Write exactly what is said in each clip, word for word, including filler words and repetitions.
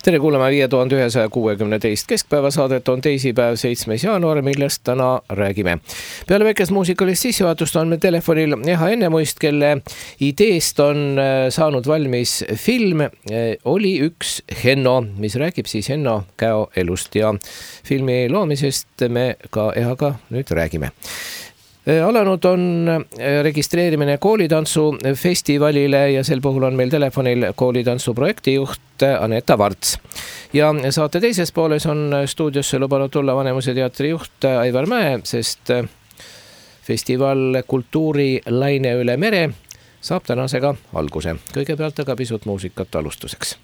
Tere kuulama viie tuhande ühesaja kuuekümne teist keskpäeva saadet on teisipäev, seitsmes jaanuar, millest täna räägime. Peale väikest muusikalist sissejuhatust on meil telefonil Eha Ennemuist, kelle ideest on saanud valmis film Oli üks Henno, mis räägib siis Henno Käo elust ja filmi loomisest me ka Ehaga nüüd räägime. Alanud on registreerimine koolitantsu festivalile ja sel puhul on meil telefonil koolitantsu projektijuht Aneta Varts. Ja saate teises pooles on stuudiosse lubanud tulla Vanemuise teatri juht Aivar Mäe, sest festival Kultuuri laine üle mere saab tänasega alguse. Kõigepealt aga pisut muusikat alustuseks.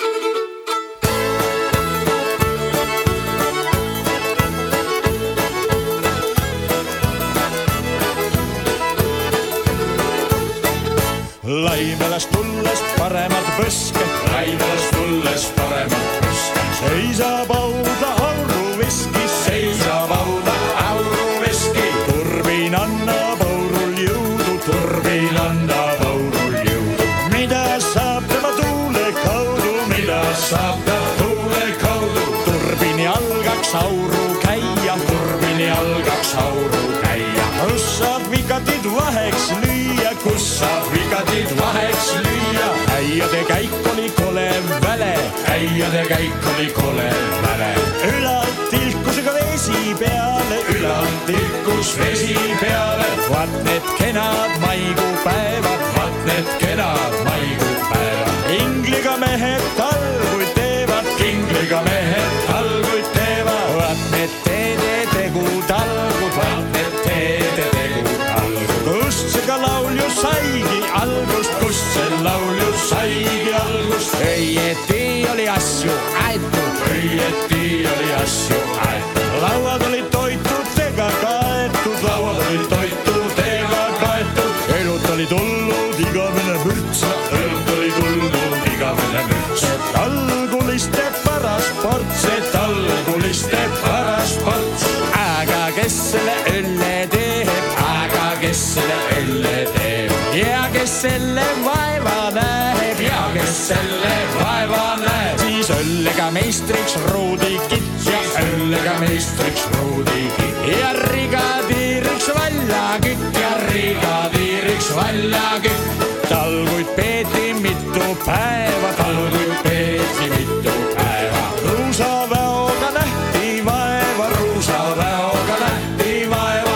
Laimelast tulles paremad põske, laimelast tulles paremad põske. Seisab auda auruveski, seisab auda auruveski. Turbin annab aurul jõudu, turbin annab aurul jõudu. Mida saab tema tuule kaudu, mida saab ta tuule kaudu. Turbini algaks auru käia, turbini algaks auru käia. Kus saab vigatid vaheks lüüa, kus saab vigatid vaheks lüüa. Äiade käik oli kole väle, äiade käik oli kole väle. Ülalt tilkusega vesi peale, ülalt tilkus vesi peale. Vaat need kenad maigupäevad, vaat need kenad maigupäevad. Ingliga mehed talguid teevad, ingliga mehed talguid teevad. Vaat need teede tegu talgud, vaat need teede tegu talgud. Kust see ka laulju saigi algust, kust see laulju saigi algust. Õieti oli asju aetud, õieti oli asju aetud. Lauad oli toitudega kaetud, lauad oli toitudega kaetud. Elut oli tulnud igavene mürts, elut oli tulnud igavene mürts. Talguliste paras ports, talguliste paras ports. Aga kes selle õlle teeb, aga kes selle õlle teeb. Ja kes selle vaeva näeb, ja kes selle vaeva näeb. Siis õllega meistriks ruudikit, ja õllega meistriks ruudikit. Ja rigadiiriks vallakütt, ja rigadiiriks vallakütt. Talguid peeti mitu päeva, talguid peeti mitu päeva. Ruusaväoga nähti vaeva, ruusaväoga nähti vaeva.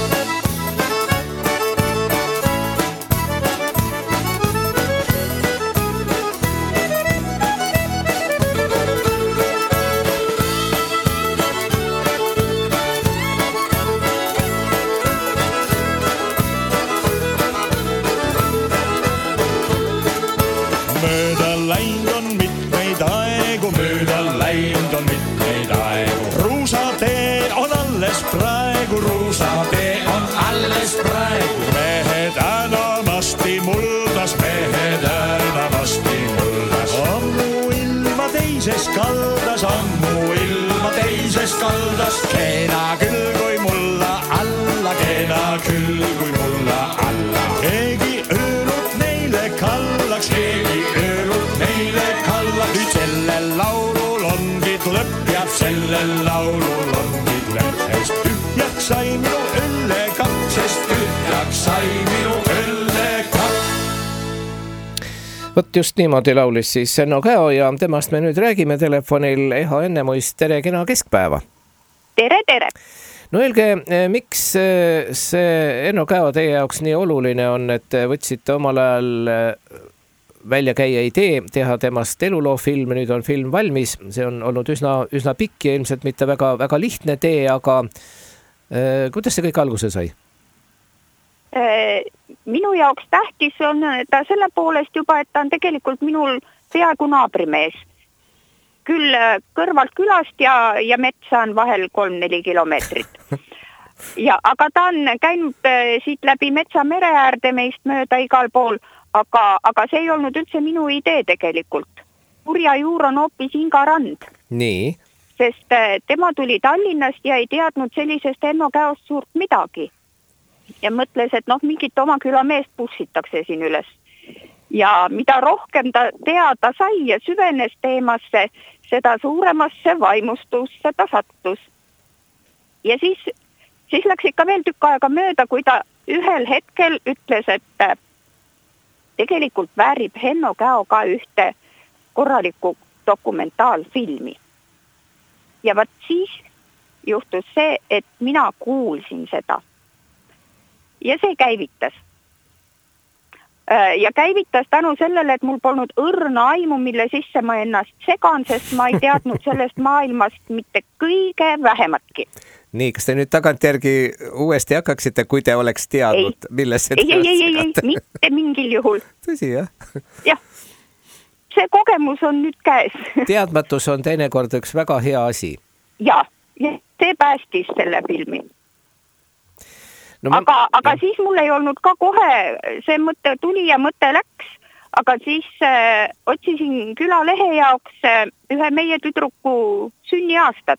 Mööda läind on mitmeid aegu, mööda läind on mitmeid aegu. Ruusatee on alles praegu, ruusatee on alles praegu. Mehed äänamasti muldas, mehed äänamasti muldas. Ammu ilma teises kaldas, ammu ilma teises kaldas. Kena küll kui mulla alla, kena küll kui mulla alla. Keegi öönud neile kallaks, keegi öönud neile kallaks. Nüüd sellel laulul ongid lõpp ja sellel laulul ongid lõpp. Sest tühjaks sai minu õllekapp, sest tühjaks sai minu õllekapp. Võt just niimoodi laulis siis Henno Käo ja temast me nüüd räägime telefonil Eha Ennemuist. Tere kena keskpäeva. Tere, tere. No öelge, miks see Henno Käo teie jaoks nii oluline on, et võtsite omal ajal välja käia idee teha temast eluloofilm, nüüd on film valmis. See on olnud üsna, üsna pikk ja ilmselt mitte väga, väga lihtne tee, aga äh, kuidas see kõik alguse sai? Minu jaoks tähtis on ta selle poolest juba, et ta on tegelikult minul peaaegu naabrimees. Küll kõrvalt külast ja, ja metsa on vahel kolm-neli kilomeetrit. Ja, aga ta on käinud siit läbi metsa mere äärde meist mööda igal pool, aga, aga see ei olnud üldse minu idee tegelikult. Purja juur on hoopis Inga Rand. Nii. Sest tema tuli Tallinnast ja ei teadnud sellisest Henno Käost suurt midagi. Ja mõtles, et noh, mingit oma küla meest pussitakse siin üles. ja mida rohkem ta teada sai ja süvenes teemasse, seda suuremasse vaimustusse ta sattus. Ja siis, siis läks ikka veel tükk aega mööda, kui ta ühel hetkel ütles, et tegelikult väärib Henno Käo ka ühte korralikku dokumentaalfilmi. Ja vaat siis juhtus see, et mina kuulsin seda. Ja see käivitas. Ja käivitas tänu sellele, et mul polnud õrna aimu, mille sisse ma ennast segan, sest ma ei teadnud sellest maailmast mitte kõige vähematki. Nii, kas te nüüd tagantjärgi uuesti hakkaksite, kui te oleks teadnud, milles seda ei, ei, ei, ei, ei, mitte mingil juhul. Tõsi, jah? Jah, see kogemus on nüüd käes. Teadmatus on teinekord üks väga hea asi. Ja, ja see päästis selle filmi. No, ma... aga, aga siis mul ei olnud ka kohe, see mõte tuli ja mõte läks, aga siis äh, otsisin külalehe jaoks äh, ühe meie tüdruku sünniaastat.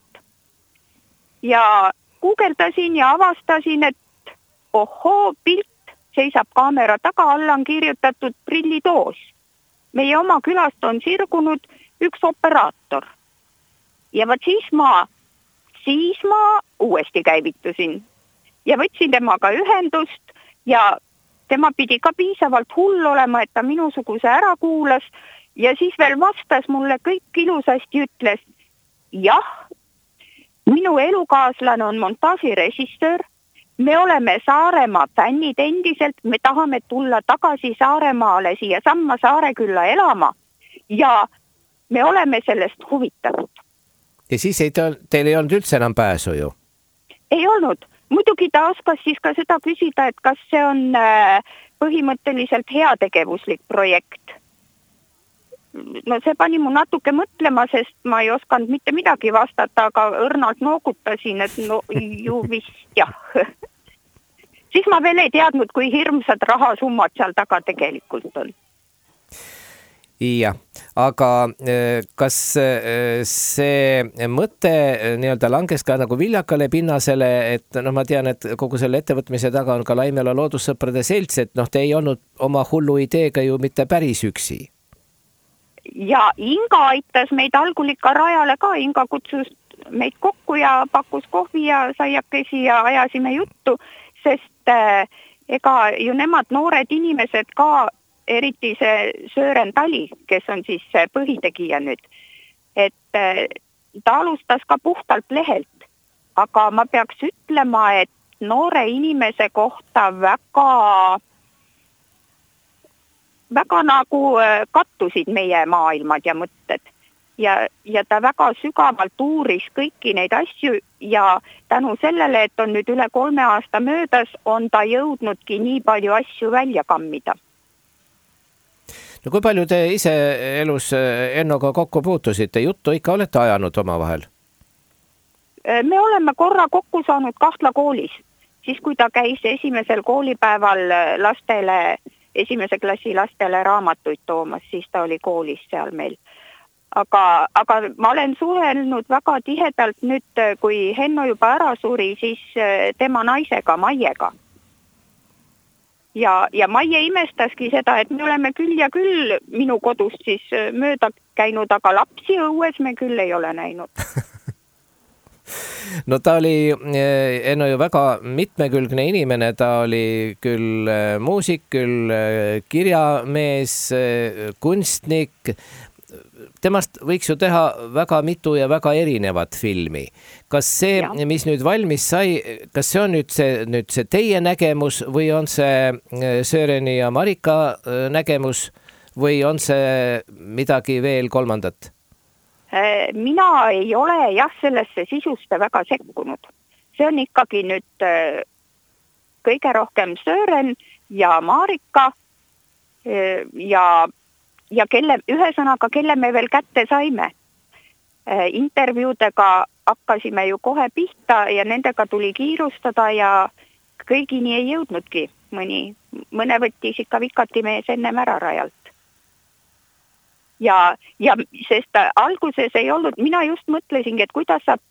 Ja guugeldasin ja avastasin, et ohoo, pilt seisab kaamera taga, alla on kirjutatud prillitoos. Meie oma külast on sirgunud üks operaator. Ja vaat siis ma, siis ma uuesti käivitusin. Ja võtsin temaga ühendust ja tema pidi ka piisavalt hull olema, et ta minusuguse ära kuulas ja siis veel vastas mulle kõik ilusasti ütles, jah, minu elukaaslane on montaažirežissöör, me oleme Saaremaa fännid endiselt, me tahame tulla tagasi Saaremaale siia Samma Saarekülla elama ja me oleme sellest huvitatud. Ja siis ei, teil ei olnud üldse enam pääsu ju? Ei olnud. Muidugi ta oskas siis ka seda küsida, et kas see on põhimõtteliselt heategevuslik projekt. No see pani mu natuke mõtlema, sest ma ei osanud mitte midagi vastata, aga õrnalt noogutasin, et no ju vist jah. Siis ma veel ei teadnud, kui hirmsad rahasummad seal taga tegelikult on. Jah, aga kas see mõte nii-öelda langes ka nagu viljakale pinnasele, et no ma tean, et kogu selle ettevõtmise taga on ka Laimela loodussõprade selts, et noh, te ei olnud oma hullu ideega ju mitte päris üksi. Ja Inga aitas meid algul ikka rajale ka, Inga kutsus meid kokku ja pakkus kohvi ja saiakesi ja ajasime juttu, sest äh, ega ju nemad noored inimesed ka eriti see Sören Tali, kes on siis põhitegija nüüd, et ta alustas ka puhtalt lehelt, aga ma peaks ütlema, et noore inimese kohta väga, väga nagu kattusid meie maailmad ja mõtted ja, ja ta väga sügavalt uuris kõiki neid asju ja tänu sellele, et on nüüd üle kolme aasta möödas, on ta jõudnudki nii palju asju välja kammida. No kui palju te ise elus Ennoga kokku puutusite? Juttu ikka olete ajanud oma vahel? Me oleme korra kokku saanud Kahtla koolis. Siis kui ta käis esimesel koolipäeval lastele, esimese klassi lastele raamatuid toomas, siis ta oli koolis seal meil. Aga, aga ma olen suhelnud väga tihedalt nüüd, kui Henno juba ära suri, siis tema naisega, Maiega. Ja, ja Maie imestaski seda, et me oleme küll ja küll minu kodust siis mööda käinud, aga lapsi õues me küll ei ole näinud. No ta oli Enno ju väga mitmekülgne inimene, ta oli küll muusik, küll kirjamees, kunstnik. Temast võiks ju teha väga mitu ja väga erinevat filmi. Kas see, ja. mis nüüd valmis sai, kas see on nüüd see, nüüd see teie nägemus või on see Söreni ja Marika nägemus või on see midagi veel kolmandat? Mina ei ole jah sellesse sisuste väga sekkunud. See on ikkagi nüüd kõige rohkem Sören ja Marika ja ja kelle, ühesõnaga, kelle me veel kätte saime. Intervjuudega hakkasime ju kohe pihta ja nendega tuli kiirustada ja kõigini ei jõudnudki. Mõni, mõne võttis ikka vikati mees ennem ära rajalt. Ja, ja sest alguses ei olnud, mina just mõtlesingi, et kuidas saab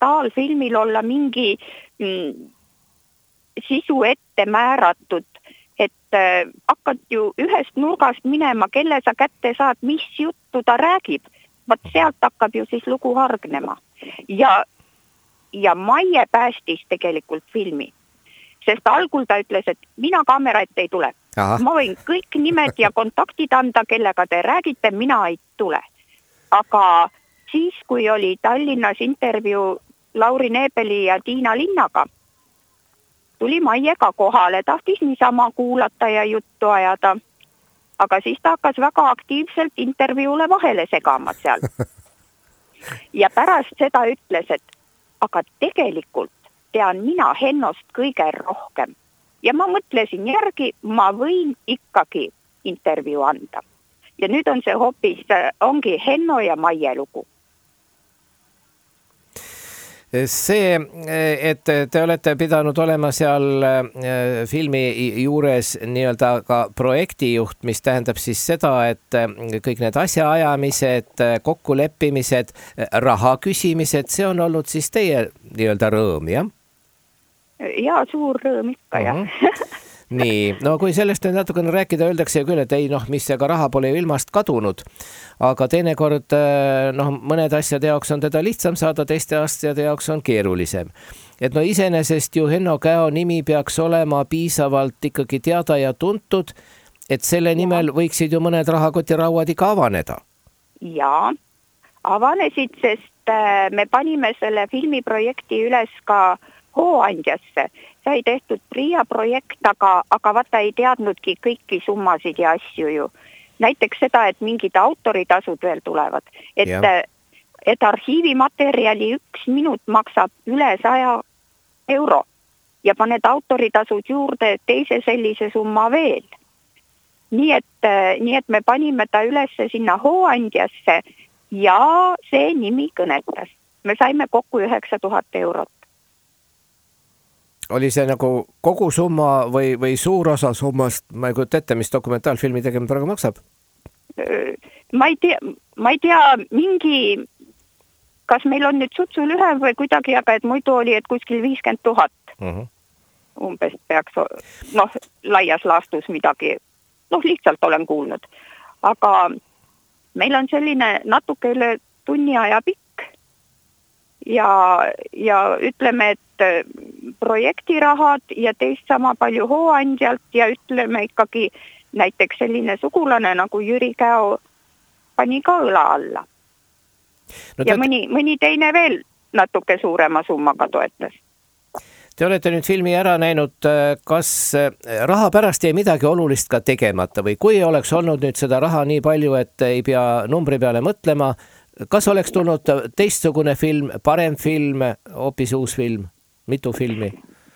dokumentaalfilmil olla mingi mm, sisu ette määratud, et äh, hakkad ju ühest nurgast minema, kelle sa kätte saad, mis juttu ta räägib. Vaat sealt hakkab ju siis lugu hargnema. Ja, ja Maie päästis tegelikult filmi. Sest algul ta ütles, et mina kaamera ette ei tule. Aha. Ma võin kõik nimed ja kontaktid anda, kellega te räägite, mina ei tule. Aga siis, kui oli Tallinnas intervjuu Lauri Neebeli ja Tiina Linnaga, tuli Maiega kohale, tahtis niisama kuulata ja juttu ajada. Aga siis ta hakkas väga aktiivselt intervjuule vahele segama seal. Ja pärast seda ütles, et aga tegelikult tean mina Hennost kõige rohkem. Ja ma mõtlesin järgi, ma võin ikkagi intervjuu anda. Ja nüüd on see hoopis, ongi Henno ja Maie lugu. See, et te olete pidanud olema seal filmi juures nii-öelda ka projektijuht, mis tähendab siis seda, et kõik need asjaajamised, kokkuleppimised, raha küsimised, see on olnud siis teie nii-öelda rõõm, jah? Ja, suur rõõm ikka, jah. Uh-huh. Nii, no kui sellest nüüd natukene rääkida, öeldakse küll, et ei, noh, mis ega raha pole ju ilmast kadunud, aga teinekord, noh, mõned asjade jaoks on teda lihtsam saada, teiste asjade jaoks on keerulisem. Et no iseenesest ju Henno Käo nimi peaks olema piisavalt ikkagi teada ja tuntud, et selle nimel võiksid ju mõned rahakotirauad ikka avaneda. Ja, avanesid, sest me panime selle filmiprojekti üles ka Hooandjasse. Sai tehtud Priia projekt, aga, aga vaata ei teadnudki kõiki summasid ja asju ju. Näiteks seda, et mingid autoritasud veel tulevad. Et, et arhiivimaterjali üks minut maksab üle saja euro ja paned autoritasud juurde teise sellise summa veel. Nii et, nii et me panime ta üles sinna Hooandjasse ja see nimi kõnetas. Me saime kokku üheksa tuhat eurot. Oli see nagu kogu summa või, või suur osa summast, ma ei kujuta ette, mis dokumentaalfilmi tegema praegu maksab? Ma ei tea, ma ei tea mingi, kas meil on nüüd sutsu lühem või kuidagi, aga et muidu oli, et kuskil viiskümmend tuhat. Uh-huh. Umbes peaks, noh, laias laastus midagi, noh, lihtsalt olen kuulnud. Aga meil on selline natuke üle tunni aja pikk ja, ja ütleme, et projektirahad ja teist sama palju Hooandjalt ja ütleme ikkagi näiteks selline sugulane nagu Jüri Käo pani ka õla alla. No, ja mõni, mõni teine veel natuke suurema summaga toetas. Te olete nüüd filmi ära näinud, kas raha pärast jäi midagi olulist ka tegemata või kui oleks olnud nüüd seda raha nii palju, et ei pea numbri peale mõtlema, kas oleks tulnud teistsugune film, parem film, hoopis uus film? Mitu filmi?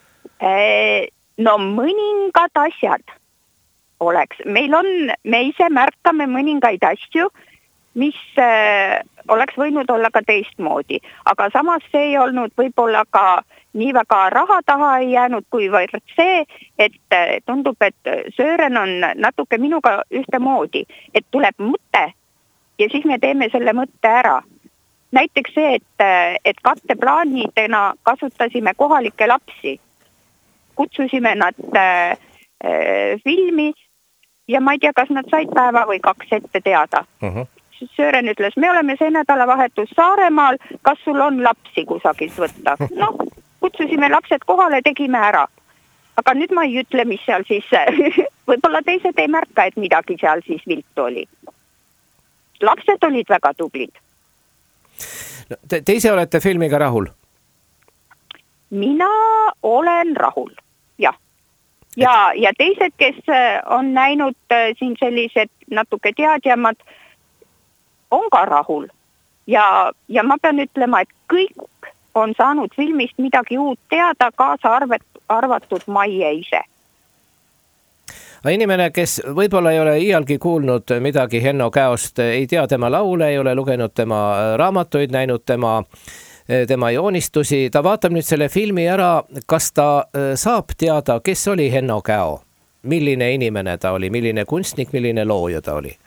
No mõningad asjad oleks. Meil on, me ise märkame mõningaid asju, mis oleks võinud olla ka teistmoodi. Aga samas see ei olnud võib-olla ka nii väga raha taha ei jäänud, kuivõrd see, et tundub, et Sören on natuke minuga ühte moodi, et tuleb mõte ja siis me teeme selle mõtte ära. Näiteks see, et, et katteplaanidena kasutasime kohalikke lapsi. Kutsusime nad äh, filmi ja ma ei tea, kas nad said päeva või kaks ette teada. Uh-huh. Sören ütles, me oleme see nädalavahetus Saaremaal, kas sul on lapsi kusagilt võtta? No, kutsusime lapsed kohale, tegime ära. Aga nüüd ma ei ütle, mis seal siis, võib-olla teised ei märka, et midagi seal siis viltu oli. Lapsed olid väga tublid. Te, te ise olete filmiga rahul? Mina olen rahul, jah. Ja, ja teised, kes on näinud siin sellised natuke teadjamad, on ka rahul. Ja, ja ma pean ütlema, et kõik on saanud filmist midagi uut teada, kaasa arvet, arvatud Maie ise. Inimene, kes võib-olla ei ole iialgi kuulnud midagi Henno Käost, ei tea tema laule, ei ole lugenud tema raamatuid, näinud tema, tema joonistusi. Ta vaatab nüüd selle filmi ära, kas ta saab teada, kes oli Henno Käo? Milline inimene ta oli, milline kunstnik, milline looja ta oli?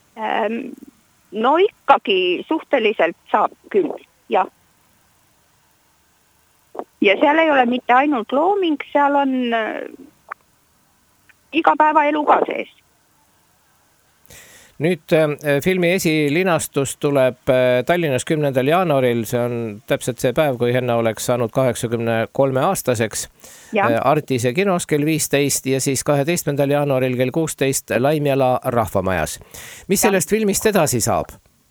No ikkagi suhteliselt saab küll, jah. Ja seal ei ole mitte ainult looming, seal on... igapäevaelu ka sees. Nüüd filmi esilinastus tuleb Tallinnas kümnendal jaanuaril, see on täpselt see päev, kui Henna oleks saanud kaheksakümne kolme aastaseks. Ja. Artise kinos kell viisteist ja siis kaheteistkümnendal jaanuaril kell kuusteist Laimjala rahvamajas. Mis ja. Sellest filmist edasi saab?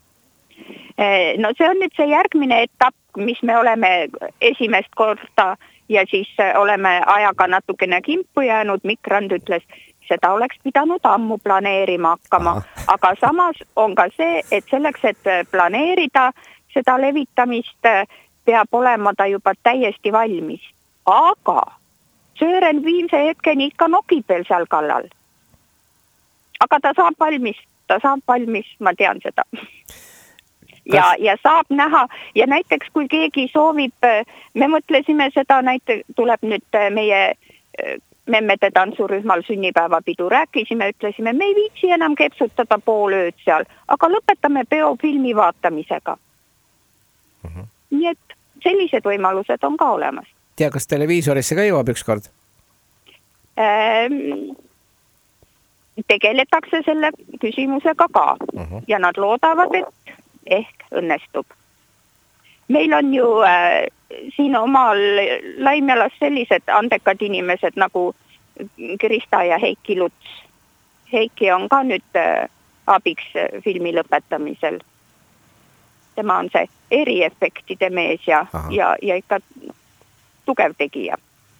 No see on nüüd see järgmine etapp, mis me oleme esimest korda ja siis oleme ajaga natukene kimpu jäänud. Mikrand ütles, seda oleks pidanud ammu planeerima hakkama, Aha. aga samas on ka see, et selleks, et planeerida seda levitamist, peab olema ta juba täiesti valmis. Aga Sören viimse hetkeni ikka nokib veel seal kallal. Aga ta saab valmis, ta saab valmis, ma tean seda. Ja, ja saab näha ja näiteks kui keegi soovib, me mõtlesime seda, näite tuleb nüüd meie memmede tantsurühmal sünnipäevapidu, rääkisime, ütlesime, me ei viitsi enam kepsutada pool ööd seal, aga lõpetame peofilmi vaatamisega. Uh-huh. Nii et sellised võimalused on ka olemas. Tea, kas televiisorisse ka jõuab ükskord? Ähm, tegeletakse selle küsimusega ka uh-huh. ja nad loodavad, et ehk õnnestub. Meil on ju äh, siin omal Laimjalas sellised andekad inimesed nagu Krista ja Heiki Luts. Heiki on ka nüüd äh, abiks filmi lõpetamisel. Tema on see eriefektide mees ja, ja, ja ikka tugev tegija.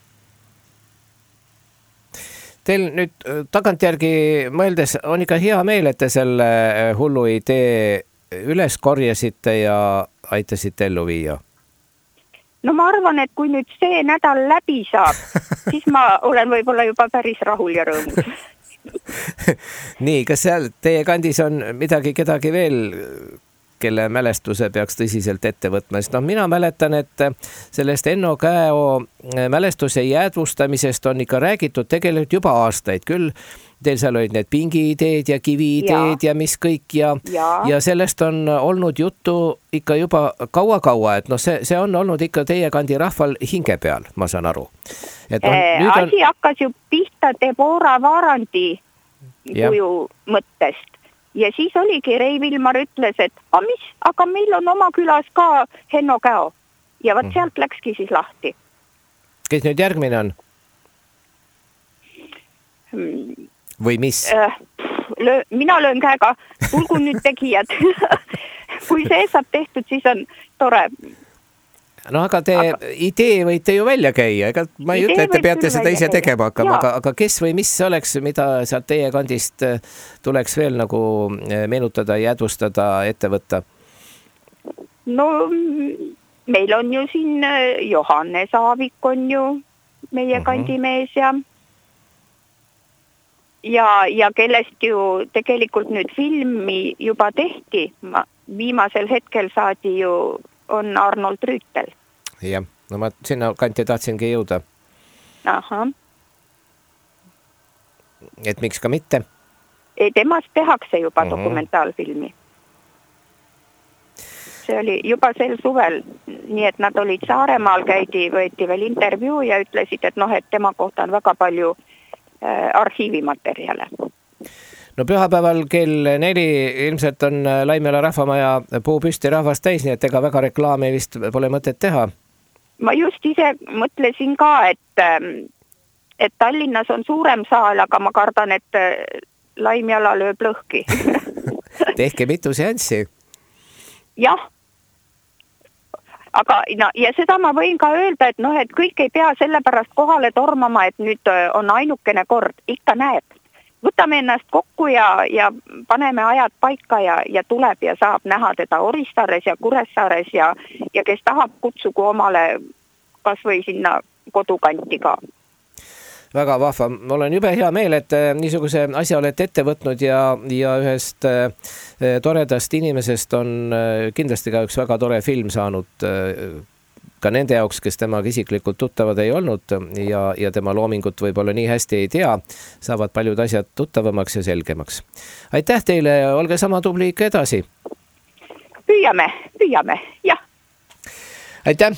Teil nüüd tagantjärgi mõeldes on ikka hea meel, et te selle hullu idee üles korjasite ja aitasite ellu viia? No ma arvan, et kui nüüd see nädal läbi saab, siis ma olen võib-olla juba päris rahul ja rõõmus. Nii, kas seal teie kandis on midagi kedagi veel, kelle mälestuse peaks tõsiselt ette võtma? Sest no, mina mäletan, et sellest Enno Käo mälestuse jäädvustamisest on ikka räägitud tegelikult juba aastaid. Küll teil seal olid need pingiideed ja kiviideed ja, ja mis kõik ja, ja. ja sellest on olnud juttu ikka juba kaua-kaua, et no see, see on olnud ikka teie kandi rahval hinge peal, ma saan aru. Et on, äh, on... Asi hakkas ju pihta Debora Vaarandi kuju mõttest ja siis oligi Rei Vilmar ütles, et a mis, aga meil on oma külas ka Henno Käo ja vaat sealt läkski siis lahti. Kes nüüd järgmine on? Hmm. Või mis? Löö, mina löön käega, tulgu nüüd tegijad. Kui see saab tehtud, siis on tore. No aga te aga... idee võite ju välja käia. Ega ma ei idee ütle, et te peate seda ise tegema hakkama, aga, aga kes või mis oleks, mida sealt teie kandist tuleks veel nagu meenutada, jäädvustada, ette võtta? No meil on ju siin Johannes Aavik on ju meie uh-huh. kandimees ja Ja, ja kellest ju tegelikult nüüd filmi juba tehti. Ma, viimasel hetkel saadi ju on Arnold Rüütel. Jah, no ma sinna kanti tahtsingi jõuda. Aha. Et miks ka mitte? Ei, temast tehakse juba uh-huh. dokumentaalfilmi. See oli juba sel suvel, nii et nad olid Saaremaal, käidi, võeti veel intervjuu ja ütlesid, et noh, et tema kohta on väga palju arhiivimaterjale. No pühapäeval kell neli ilmselt on Laimjala rahvamaja puu püsti rahvast täis, nii et ega väga reklaami vist pole mõtet teha. Ma just ise mõtlesin ka, et, et Tallinnas on suurem saal, aga ma kardan, et Laimjala lööb lõhki. Tehke mitu seanssi. Jah. Aga no, ja seda ma võin ka öelda, et noh, et kõik ei pea sellepärast kohale tormama, et nüüd on ainukene kord, ikka näeb. Võtame ennast kokku ja, ja paneme ajad paika ja, ja tuleb ja saab näha teda Oristaares ja Kuressaares ja, ja kes tahab kutsugu omale kas või sinna kodukanti ka. Väga vahva. Mul on jube hea meel, et niisuguse asja olete ette võtnud ja, ja ühest toredast inimesest on kindlasti ka üks väga tore film saanud ka nende jaoks, kes temaga isiklikult tuttavad ei olnud ja, ja tema loomingut võib-olla nii hästi ei tea, saavad paljud asjad tuttavamaks ja selgemaks. Aitäh teile, olge sama tubli ikka edasi. Püüame, püüame, jah. Aitäh.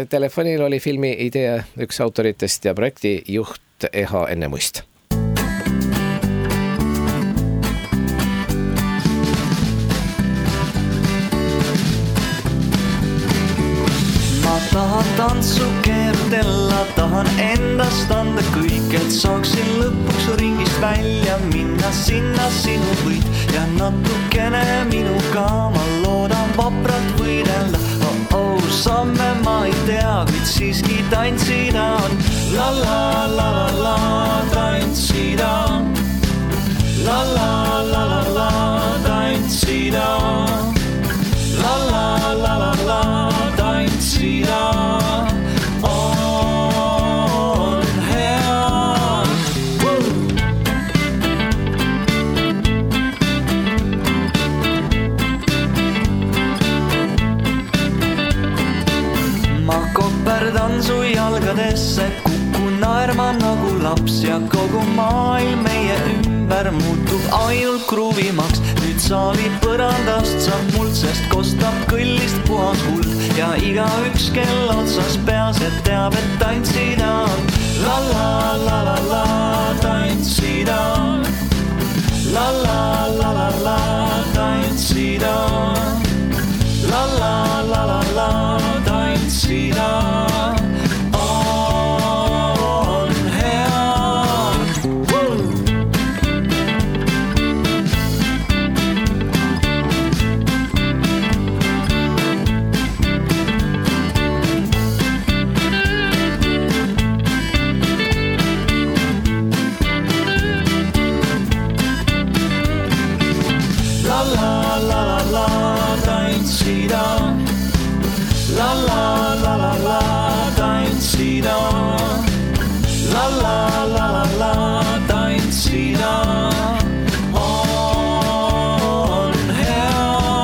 Telefonil oli filmi idee üks autoritest ja projekti juht Eha Ennemuist. tahan tantsu keerutella, tahan endast anda kõik, et saaksin lõpuks ringist välja minna sinna sinu võid ja natukene minuga ma loodan vapralt võidelda. Oh, oh, samme ma ei tea, kuid siiski tantsida on. La la la la la, tantsida. La la la la la, tantsida. La la la la la, tantsida on hea. Ma koperdan su jalgadesse, kukun naerma nagu laps ja kogu maailm meie ümber muutub ainult kruvimaks. Nüüd saali põrandast saab muld, sest kostab kõllist puhas kuld ja iga üks kell otsas peas, et teab, et tantsida on. La la la la la, tantsida. La la la la la, tantsida. La la la la la, tantsida on hea. La la la la la, tantsida. La la la la la, tantsida. La la la la la, tantsida on hea.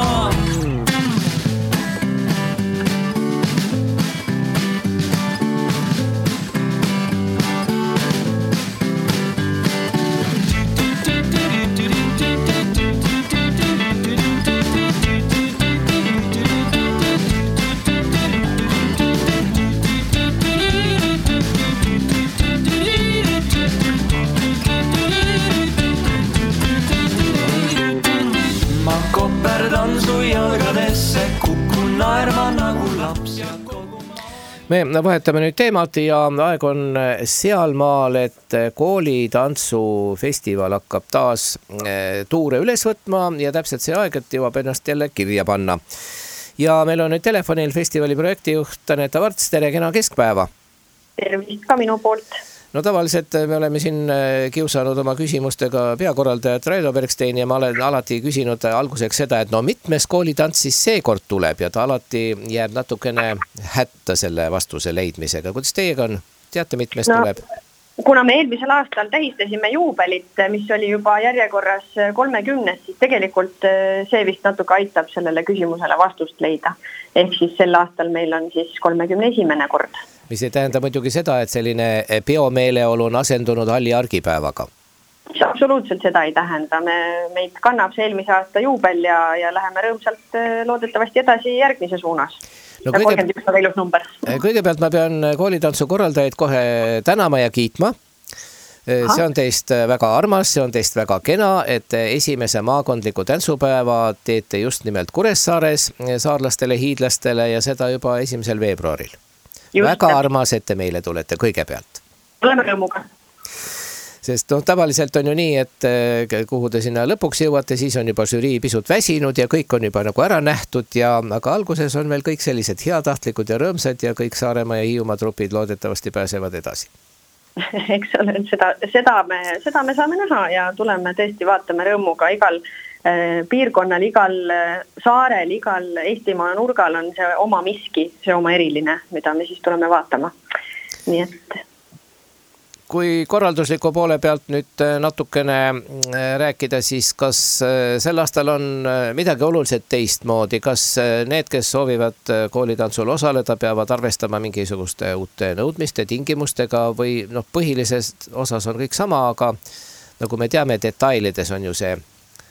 Koperdan su jalgadesse, kukun naerma nagu laps ja kogu me vahetame nüüd teemat ja aeg on sealmaal, et koolitantsufestival hakkab taas tuure üles võtma ja täpselt see aeg, et jõuab ennast jälle kirja panna. Ja meil on nüüd telefonil festivali projektijuht Aneta Varts, tere, kena keskpäeva. Tervist ka minu poolt. No tavaliselt me oleme siin kiusanud oma küsimustega peakorraldajat Raido Bergstein ja ma olen alati küsinud alguseks seda, et no mitmes koolitants siis seekord tuleb ja ta alati jääb natukene hätta selle vastuse leidmisega. Kuidas teiega on? Teate, mitmes no, tuleb? Kuna me eelmisel aastal tähistasime juubelit, mis oli juba järjekorras kolmekümnes, siis tegelikult see vist natuke aitab sellele küsimusele vastust leida. Ehk siis sel aastal meil on siis kolmekümne esimene kord. Mis ei tähenda muidugi seda, et selline peomeeleolu on asendunud halli argipäevaga? Absoluutselt seda ei tähenda. Me, meid kannab see eelmise aasta juubel ja, ja läheme rõõmsalt loodetavasti edasi järgmise suunas. No, kõigepealt, ilus number. Kõigepealt ma pean koolitantsu korraldajaid kohe tänama ja kiitma. See on teist väga armas, see on teist väga kena, et esimese maakondliku tantsupäeva teete just nimelt Kuressaares saarlastele, hiidlastele ja seda juba esimesel veebruaril. Just väga armas, et te meile tulete kõigepealt. Oleme rõõmuga. Sest no, tavaliselt on ju nii, et kuhu te sinna lõpuks jõuate, siis on juba žürii pisut väsinud ja kõik on juba nagu ära nähtud, ja, aga alguses on veel kõik sellised heatahtlikud ja rõõmsad ja kõik Saaremaa ja Hiiumaa trupid loodetavasti pääsevad edasi. Eks ole, seda, seda, me, seda me saame näha ja tuleme tõesti vaatame rõõmuga igal piirkonnal, igal saarel, igal Eestimaa nurgal on see oma miski, see oma eriline, mida me siis tuleme vaatama. Nii et... Kui korraldusliku poole pealt nüüd natukene rääkida, siis kas sel aastal on midagi oluliselt teistmoodi? Kas need, kes soovivad koolitantsul osaleda, peavad arvestama mingisuguste uute nõudmiste, tingimustega või noh, põhilises osas on kõik sama, aga nagu me teame, detailides on ju see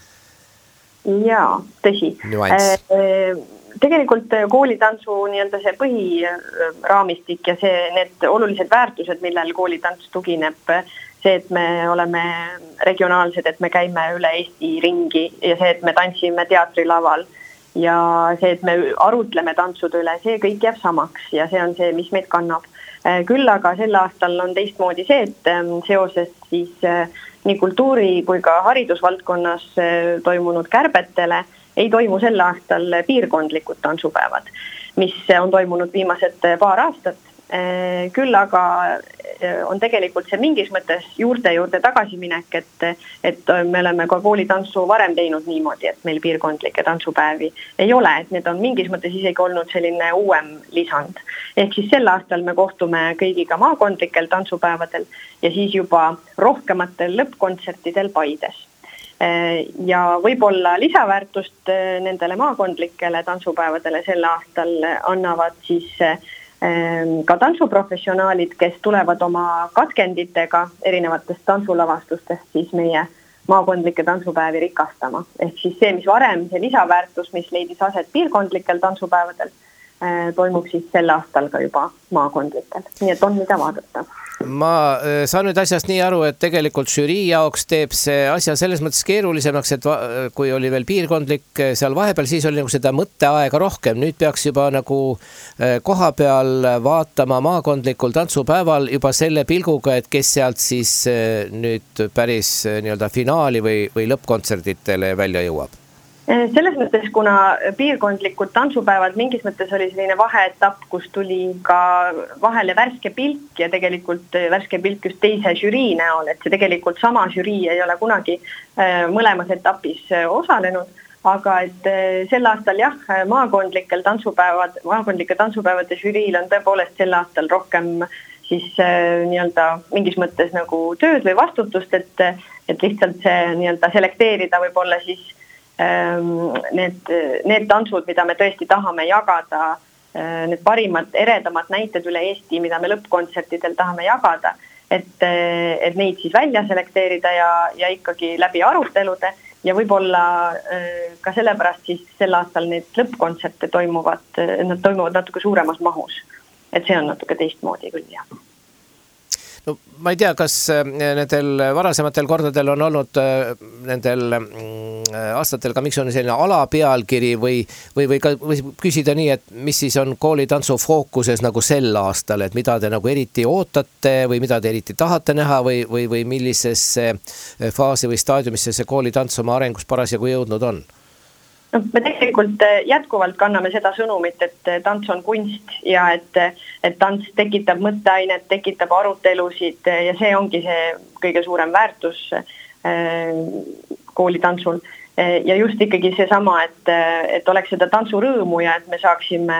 Jaa, tõsi. Nüanss. Tegelikult koolitantsu nii-öelda see põhiraamistik ja see, need olulised väärtused, millel koolitants tugineb, see, et me oleme regionaalsed, et me käime üle Eesti ringi ja see, et me tantsime teatrilaval ja see, et me arutleme tantsude üle, see kõik jääb samaks ja see on see, mis meid kannab. Küll aga sel aastal on teistmoodi see, et seoses siis nii kultuuri kui ka haridusvaldkonnas toimunud kärbetele ei toimu sel aastal piirkondlikud tantsupäevad, mis on toimunud viimased paar aastat. Küll aga on tegelikult see mingis mõttes juurde juurde tagasiminek, et, et me oleme ka koolitantsu varem teinud niimoodi, et meil piirkondlikke tantsupäevi ei ole, et need on mingis mõttes isegi olnud selline uuem lisand. Ehk siis sel aastal me kohtume kõigiga maakondlikel tantsupäevadel ja siis juba rohkematel lõppkontsertidel Paides. Ja võib-olla lisaväärtust nendele maakondlikele tantsupäevadele sel aastal annavad siis ka tantsuprofessionaalid, kes tulevad oma katkenditega erinevatest tantsulavastustest siis meie maakondlike tantsupäevi rikastama. Ehk siis see, mis varem, see lisaväärtus, mis leidis aset piirkondlikel tantsupäevadel, toimub siis sel aastal ka juba maakondlikel. Nii et on mida vaadata. Ma saan nüüd asjast nii aru, et tegelikult žürii jaoks teeb see asja selles mõttes keerulisemaks, et kui oli veel piirkondlik seal vahepeal, siis oli nagu seda mõtteaega rohkem. Nüüd peaks juba nagu koha peal vaatama maakondlikul tantsupäeval juba selle pilguga, et kes sealt siis nüüd päris nii-öelda finaali või, või lõppkontserditele välja jõuab. Selles mõttes, kuna piirkondlikud tantsupäevad mingis mõttes oli selline vaheetapp, kus tuli ka vahele värske pilk ja tegelikult värske pilk just teise žürii näol, et see tegelikult sama žürii ei ole kunagi mõlemas etapis osalenud, aga et sel aastal jah, maakondlikel tantsupäevad, maakondlike tantsupäevade žüriil on tõepoolest sel aastal rohkem siis nii-öelda mingis mõttes nagu tööd või vastutust, et, et lihtsalt see nii-öelda selekteerida võib-olla siis Need, need tantsud, mida me tõesti tahame jagada, need parimad, eredamad näited üle Eesti, mida me lõppkontsertidel tahame jagada, et, et neid siis välja selekteerida ja, ja ikkagi läbi arutelude ja võib-olla ka sellepärast siis sel aastal need lõppkontserte toimuvad, nad toimuvad natuke suuremas mahus, et see on natuke teistmoodi küll, jah. No, ma ei tea, kas nendel varasematel kordadel on olnud nendel aastatel ka miks on selline alapealkiri või, või, või, ka, või küsida nii, et mis siis on koolitantsu fookuses nagu sel aastal, et mida te nagu eriti ootate või mida te eriti tahate näha või, või, või millisesse faasi või staadiumisse see koolitants oma arengus parasjagu jõudnud on? No, me tegelikult jätkuvalt kanname seda sõnumit, et tants on kunst ja et, et tants tekitab mõtteainet, tekitab arutelusid ja see ongi see kõige suurem väärtus koolitantsul. Ja just ikkagi see sama, et, et oleks seda tantsurõõmu ja et me saaksime,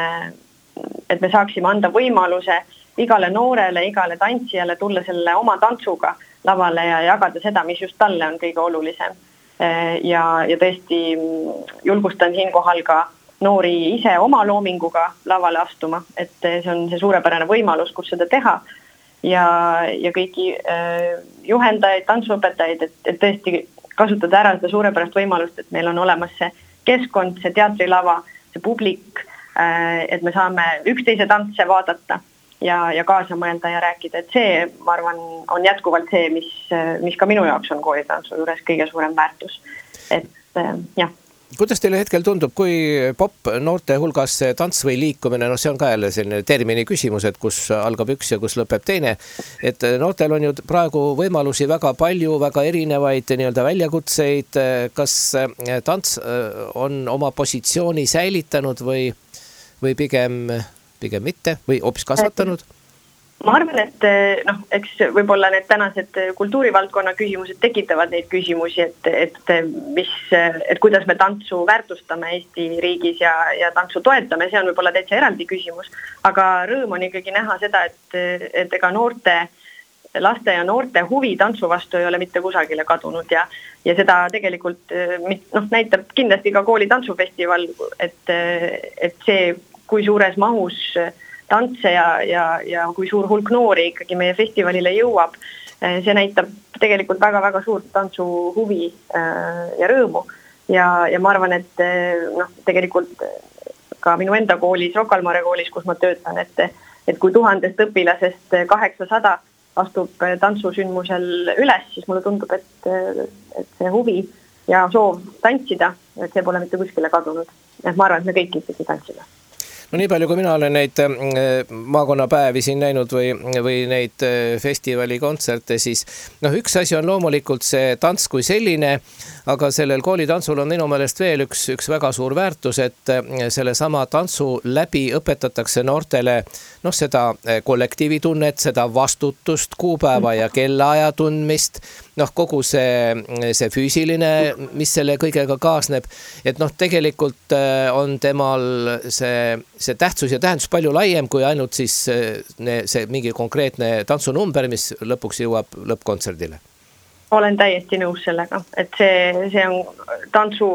et me saaksime anda võimaluse igale noorele, igale tantsijale tulla selle oma tantsuga lavale ja jagada seda, mis just talle on kõige olulisem. Ja, ja tõesti julgustan siinkohal ka noori ise oma loominguga lavale astuma, et see on see suurepärane võimalus, kus seda teha ja, ja kõiki äh, juhendajaid, tantsuõpetajaid, et, et tõesti kasutada ära seda suurepärast võimalust, et meil on olemas see keskkond, see teatrilava, see publik, äh, et me saame üksteise tantse vaadata ja, ja kaasa mõelda ja rääkida, et see, ma arvan, on jätkuvalt see, mis, mis ka minu jaoks on koolitantsu juures kõige suurem väärtus. Et jah. Kuidas teile hetkel tundub, kui pop noorte hulgas tants või liikumine, no see on ka jälle selline termini küsimus, et kus algab üks ja kus lõpeb teine, et noortel on ju praegu võimalusi väga palju, väga erinevaid nii-öelda väljakutseid, kas tants on oma positsiooni säilitanud või, või pigem... pigem mitte või hoopis kasvatanud? Ma arvan, et noh, eks võib-olla need tänased kultuurivaldkonna küsimused tekitavad neid küsimusi, et, et, mis, et kuidas me tantsu väärtustame Eesti riigis ja, ja tantsu toetame, see on võib-olla täitsa eraldi küsimus, aga rõõm on ikkagi näha seda, et, et ega noorte, laste ja noorte huvi tantsu vastu ei ole mitte kusagile kadunud ja, ja seda tegelikult noh, näitab kindlasti ka kooli tantsufestival, et, et see kui suures mahus tantse ja, ja, ja kui suur hulk noori ikkagi meie festivalile jõuab. See näitab tegelikult väga-väga suurt tantsu huvi ja rõõmu. Ja, ja ma arvan, et noh, tegelikult ka minu enda koolis, Rocca al Mare koolis, kus ma töötan, et, et kui tuhandest õpilasest kaheksasada astub tantsusündmusel üles, siis mulle tundub, et, et see huvi ja soov tantsida et see pole mitte kuskile kadunud. Et ma arvan, et me kõik ikkagi tantsime. No nii palju, kui mina olen neid maakonnapäevi siin näinud või, või neid festivali kontserte, siis noh, üks asi on loomulikult see tants kui selline, aga sellel koolitantsul on minu meelest veel üks, üks väga suur väärtus, et selle sama tantsu läbi õpetatakse noortele noh, seda kollektiivitunnet, seda vastutust, kuupäeva ja kellaaja tundmist, noh, kogu see, see füüsiline, mis selle kõigega kaasneb, et noh, tegelikult on temal see, see tähtsus ja tähendus palju laiem kui ainult siis see mingi konkreetne tantsunumber, mis lõpuks jõuab lõppkontserdile. Olen täiesti nõus sellega, et see, see on tantsu,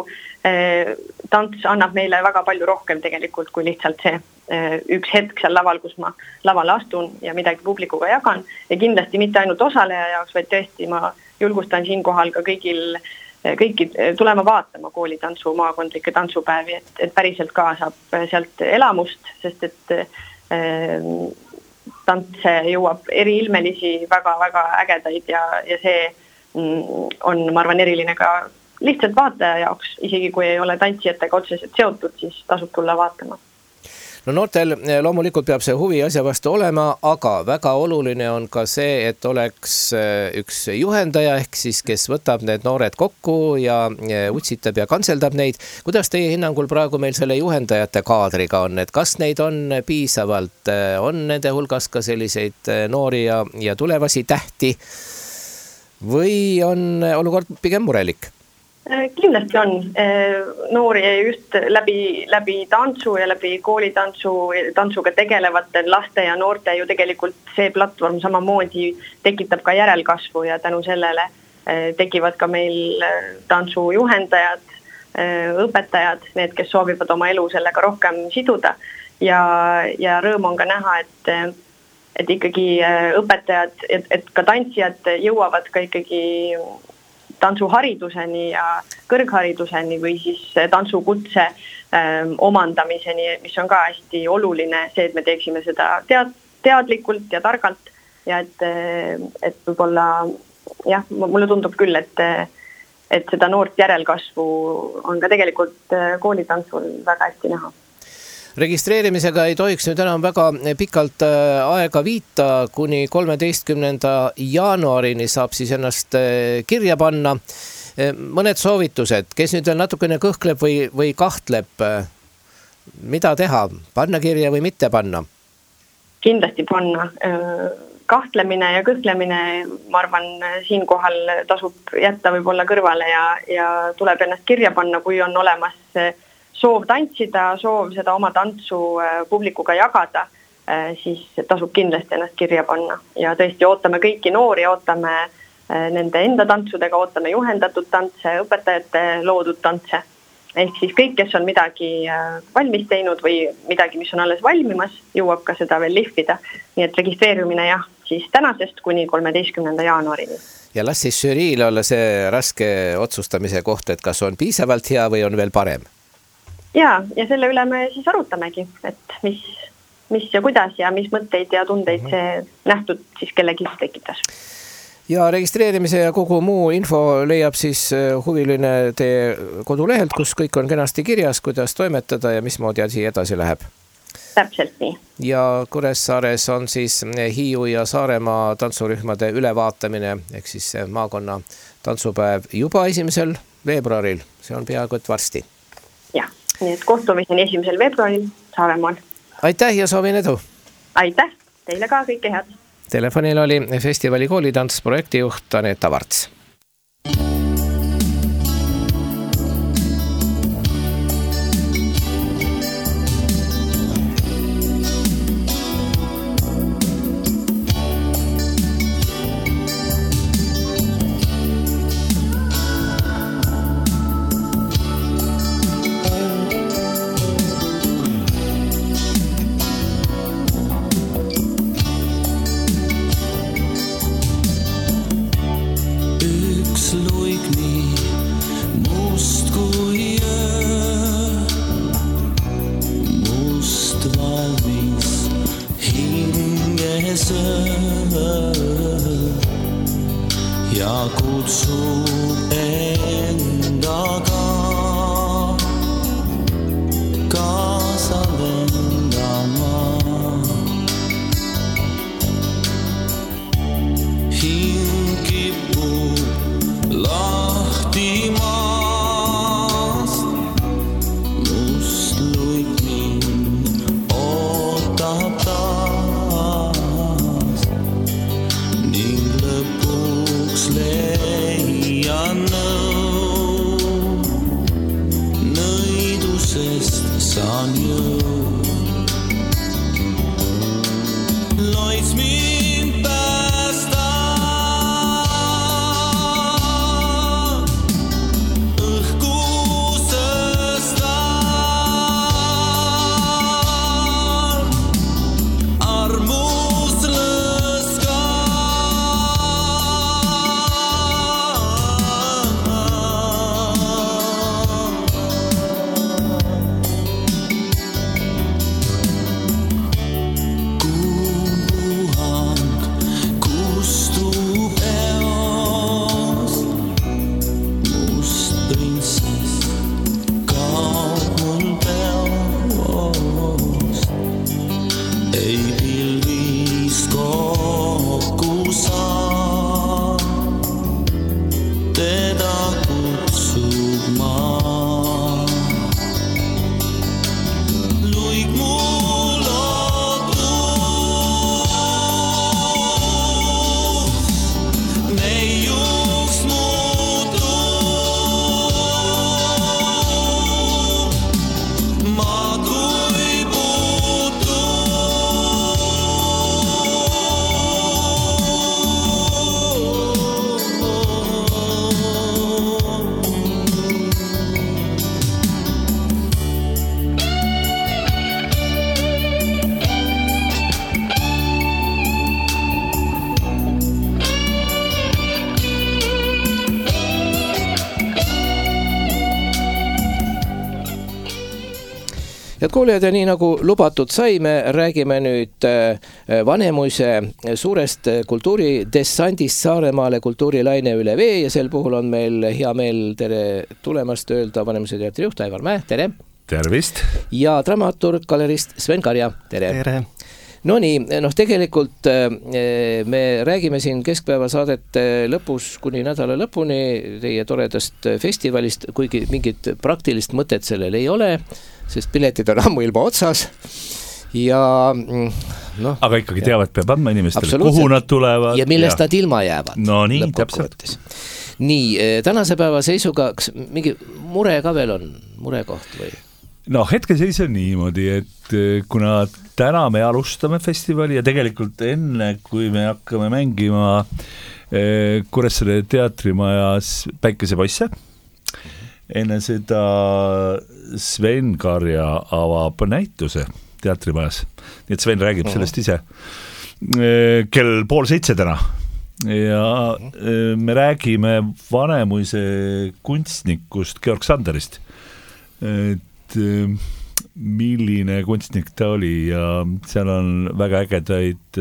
tants annab meile väga palju rohkem tegelikult kui lihtsalt see üks hetk seal laval, kus ma lavale astun ja midagi publikuga jagan ja kindlasti mitte ainult osaleja jaoks, vaid tõesti ma julgustan siinkohal ka kõigil kõiki tulema vaatama koolitantsu maakondlikke tantsupäevi, et, et päriselt ka saab sealt elamust, sest et äh, tantse jõuab eriilmelisi väga-väga ägedaid ja, ja see on, ma arvan, eriline ka lihtsalt vaataja jaoks, isegi kui ei ole tantsijatega otseselt seotud, siis tasub tulla vaatama. No noortel loomulikult peab see huvi asja vastu olema, aga väga oluline on ka see, et oleks üks juhendaja ehk siis, kes võtab need noored kokku ja utsitab ja kantseldab neid. Kuidas teie hinnangul praegu meil selle juhendajate kaadriga on, et kas neid on piisavalt, on nende hulgas ka selliseid noori ja, ja tulevasi tähti või on olukord pigem murelik? Kindlasti on noori just läbi, läbi tantsu ja läbi koolitantsu, tantsuga tegelevate laste ja noorte ju tegelikult see platvorm samamoodi tekitab ka järelkasvu ja tänu sellele tekivad ka meil tantsujuhendajad, õpetajad, need, kes soovivad oma elu sellega rohkem siduda ja, ja rõõm on ka näha, et, et ikkagi õpetajad, et, et ka tantsijad jõuavad ka ikkagi tantsuhariduseni ja kõrghariduseni või siis tantsukutse ähm, omandamiseni, mis on ka hästi oluline, see, et me teeksime seda tead, teadlikult ja targalt ja et, et võib-olla jah, mulle tundub küll, et, et seda noort järelkasvu on ka tegelikult koolitantsul väga hästi näha. Registreerimisega ei tohiks nüüd enam väga pikalt aega viita, kuni kolmeteistkümnenda jaanuarini saab siis ennast kirja panna. Mõned soovitused, kes nüüd veel natukene kõhkleb või, või kahtleb, mida teha, panna kirja või mitte panna? Kindlasti panna. Kahtlemine ja kõhklemine, ma arvan, siinkohal tasub jätta võib-olla kõrvale ja, ja tuleb ennast kirja panna, kui on olemas soov tantsida, soov seda oma tantsu publikuga jagada, siis tasub kindlasti ennast kirja panna. Ja tõesti ootame kõiki noori, ootame nende enda tantsudega, ootame juhendatud tantse, õpetajate loodud tantse. Ehk siis kõik, kes on midagi valmis teinud või midagi, mis on alles valmimas, jõuab ka seda veel lihvida. Nii et registreerumine jah, siis tänasest kuni kolmeteistkümnenda jaanuarini. Ja las siis žüriil olla see raske otsustamise koht, et kas on piisavalt hea või on veel parem? Ja, ja selle üle me siis arutamegi, et mis, mis ja kuidas ja mis mõtteid ja tundeid see nähtud siis kellegi tekitas. Ja registreerimise ja kogu muu info leiab siis huviline teie kodulehelt, kus kõik on kenasti kirjas, kuidas toimetada ja mismoodi asi edasi läheb. Täpselt nii. Ja Kuressaares on siis Hiiu ja Saaremaa tantsurühmade ülevaatamine, ehk siis maakonna tantsupäev juba esimesel veebruaril. See on peaaegu et varsti. Ja. Nii et kohtumiseni esimesel veebruaril Saaremaal. Aitäh ja soovin edu! Aitäh! Teile ka kõike head! Telefonil oli festivali koolitants projektijuht Aneta Varts. Ja kutsub endaga saan jõud. Loits mind päästa Head kuulijad, ja nii nagu lubatud sai, me räägime nüüd Vanemuise suurest kultuuridessandist Saaremaale kultuurilaine üle vee ja sel puhul on meil hea meel tere tulemast öelda Vanemuise teatri juht Aivar Mäe, tere! Tervist! Ja dramaturg, galerist Sven Karja, tere! Tere! No nii, noh tegelikult me räägime siin keskpäeva saadete lõpus kuni nädala lõpuni teie toredast festivalist, kuigi mingit praktilist mõtet sellel ei ole, sest piletid on ammu ilma otsas ja noh. Aga ikkagi teavad, peab andma inimestele, kuhu nad tulevad. Ja millest ja. Nad ilma jäävad. No nii, täpselt. Nii, tänase päeva seisuga, kas mingi mure ka veel on, murekoht või? No hetkeseis on niimoodi, et kuna täna me alustame festivali ja tegelikult enne, kui me hakkame mängima Kuressaare teatrimajas Päikesepoisse, enne seda Sven Karja avab näituse teatrimajas. Nii et Sven räägib sellest ise. Kell pool seitse täna. Ja me räägime Vanemuise kunstnikust Georg Sanderist. Et milline kunstnik ta oli ja seal on väga ägedaid